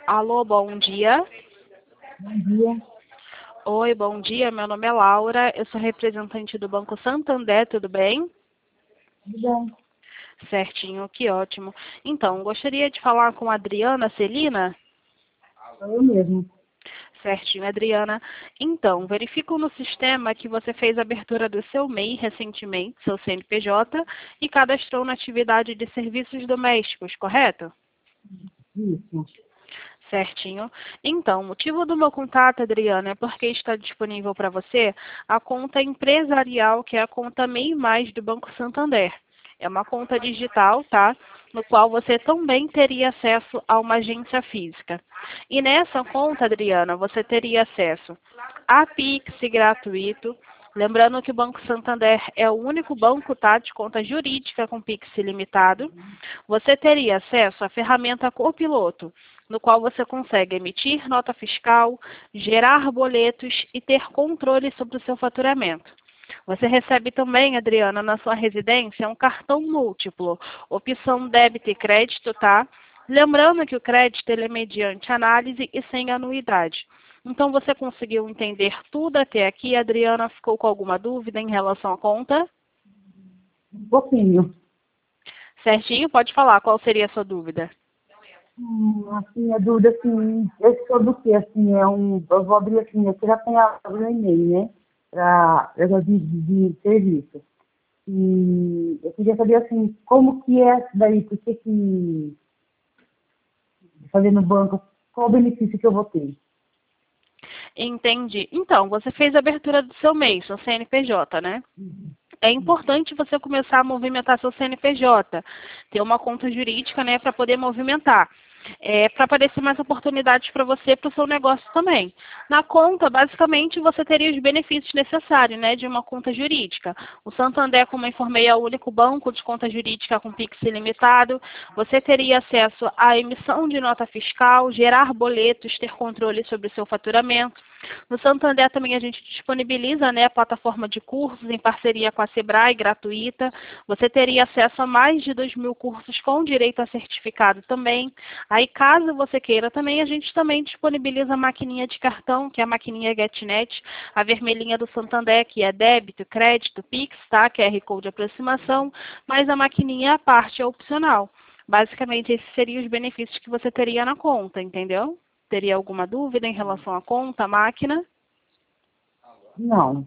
Alô, bom dia. Bom dia. Oi, bom dia. Meu nome é Laura. Eu sou representante do Banco Santander, tudo bem? Tudo bem? Certinho, que ótimo. Então, gostaria de falar com a Adriana Celina? Sou eu mesmo. Certinho, Adriana. Então, verifico no sistema que você fez a abertura do seu MEI recentemente, seu CNPJ, e cadastrou na atividade de serviços domésticos, correto? Isso. Certinho. Então, o motivo do meu contato, Adriana, é porque está disponível para você a conta empresarial, que é a conta MEI Mais do Banco Santander. É uma conta digital, tá? No qual você também teria acesso a uma agência física. E nessa conta, Adriana, você teria acesso a Pix gratuito. Lembrando que o Banco Santander é o único banco, tá, de conta jurídica com Pix ilimitado. Você teria acesso à ferramenta Copiloto, no qual você consegue emitir nota fiscal, gerar boletos e ter controle sobre o seu faturamento. Você recebe também, Adriana, na sua residência, um cartão múltiplo, opção débito e crédito, tá? Lembrando que o crédito ele é mediante análise e sem anuidade. Então, você conseguiu entender tudo até aqui? Adriana, ficou com alguma dúvida em relação à conta? Um pouquinho. Certinho? Pode falar, qual seria a sua dúvida? Assim, a dúvida, assim, é sobre o quê? Assim, eu vou abrir assim, eu já tenho o e-mail, né? Para de serviço. E eu queria saber, assim, como que é isso daí? Por que fazer no banco, qual o benefício que eu vou ter? Entendi. Então, você fez a abertura do seu MEI, seu CNPJ, né? É importante você começar a movimentar seu CNPJ, ter uma conta jurídica, né, para poder movimentar. Para aparecer mais oportunidades para você, para o seu negócio também. Na conta, basicamente, você teria os benefícios necessários, né, de uma conta jurídica. O Santander, como eu informei, é o único banco de conta jurídica com Pix ilimitado. Você teria acesso à emissão de nota fiscal, gerar boletos, ter controle sobre o seu faturamento. No Santander também a gente disponibiliza, né, a plataforma de cursos em parceria com a Sebrae, gratuita. Você teria acesso a mais de 2.000 cursos com direito a certificado também. Aí, caso você queira também, a gente também disponibiliza a maquininha de cartão, que é a maquininha GetNet, a vermelhinha do Santander, que é débito, crédito, Pix, tá? QR Code de aproximação, mas a maquininha à parte é opcional. Basicamente, esses seriam os benefícios que você teria na conta, entendeu? Teria alguma dúvida em relação à conta, à máquina? Não.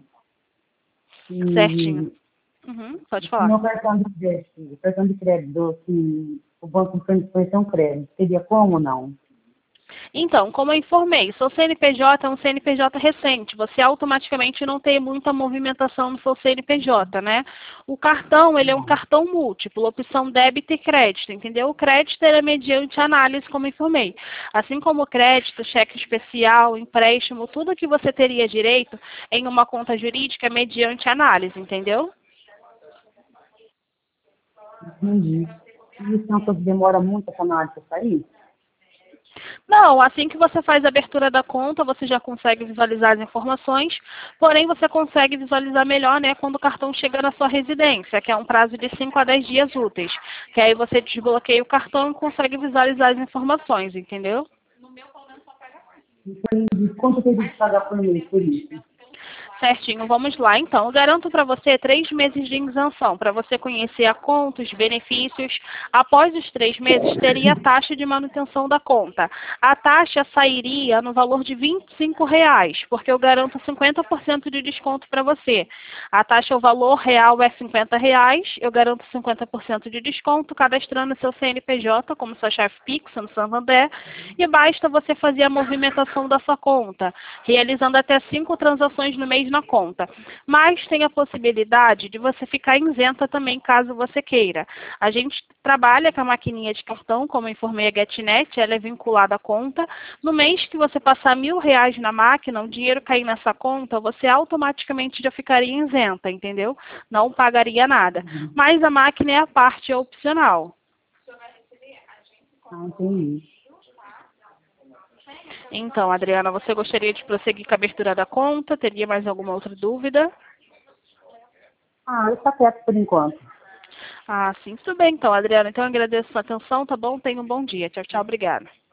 Certinho. E Pode o falar. meu cartão de crédito, assim, o banco foi um crédito, teria como ou não? Então, como eu informei, seu CNPJ é um CNPJ recente. Você automaticamente não tem muita movimentação no seu CNPJ, né? O cartão, ele é um cartão múltiplo, opção débito e crédito, entendeu? O crédito ele é mediante análise, como eu informei. Assim como o crédito, cheque especial, empréstimo, tudo que você teria direito em uma conta jurídica é mediante análise, entendeu? Entendi. E isso é uma coisa que demora muito essa análise para sair? Não, assim que você faz a abertura da conta, você já consegue visualizar as informações, porém você consegue visualizar melhor, né, quando o cartão chega na sua residência, que é um prazo de 5 a 10 dias úteis. Que aí você desbloqueia o cartão e consegue visualizar as informações, entendeu? E quanto eu tenho que pagar por mês por isso? Certinho, vamos lá. Então, eu garanto para você 3 meses de isenção, para você conhecer a conta, os benefícios. Após os 3 meses, teria a taxa de manutenção da conta. A taxa sairia no valor de R$ 25, porque eu garanto 50% de desconto para você. A taxa, o valor real é R$ 50, eu garanto 50% de desconto, cadastrando seu CNPJ como sua chave Pix no Santander, e basta você fazer a movimentação da sua conta, realizando até 5 transações no mês na conta. Mas tem a possibilidade de você ficar isenta também, caso você queira. A gente trabalha com a maquininha de cartão, como eu informei a GetNet, ela é vinculada à conta. No mês que você passar R$ 1.000 na máquina, o dinheiro cair nessa conta, você automaticamente já ficaria isenta, entendeu? Não pagaria nada. Mas a máquina é a parte, é opcional. Ah, entendi. Então, Adriana, você gostaria de prosseguir com a abertura da conta? Teria mais alguma outra dúvida? Ah, está quieto por enquanto. Ah, sim. Tudo bem, então, Adriana. Então, eu agradeço a sua atenção, tá bom? Tenha um bom dia. Tchau, tchau. Obrigada.